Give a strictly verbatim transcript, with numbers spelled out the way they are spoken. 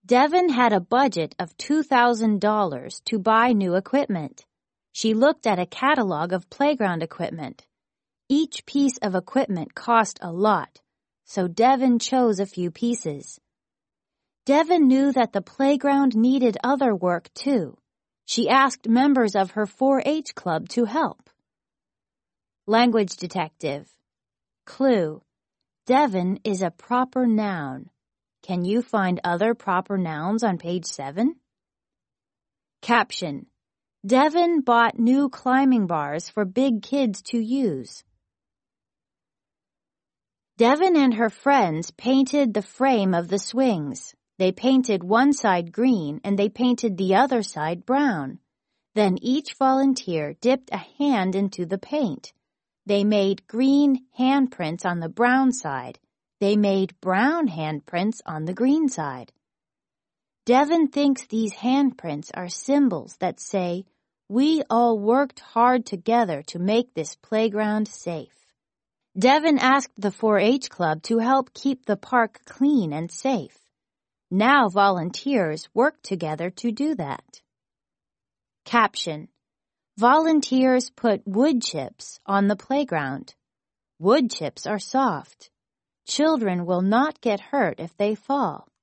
Devin had a budget of two thousand dollars to buy new equipment. She looked at a catalog of playground equipment. Each piece of equipment cost a lot, so Devin chose a few pieces. Devin knew that the playground needed other work too. She asked members of her four H club to help. Language detective. Clue. Devin is a proper noun. Can you find other proper nouns on page seven? Caption. Devin bought new climbing bars for big kids to use. Devin and her friends painted the frame of the swings. They painted one side green and they painted the other side brown. Then each volunteer dipped a hand into the paint. They made green handprints on the brown side. They made brown handprints on the green side. Devin thinks these handprints are symbols that say, "We all worked hard together to make this playground safe." Devin asked the four H club to help keep the park clean and safe. Now volunteers work together to do that. Caption. Volunteers put wood chips on the playground. Wood chips are soft. Children will not get hurt if they fall.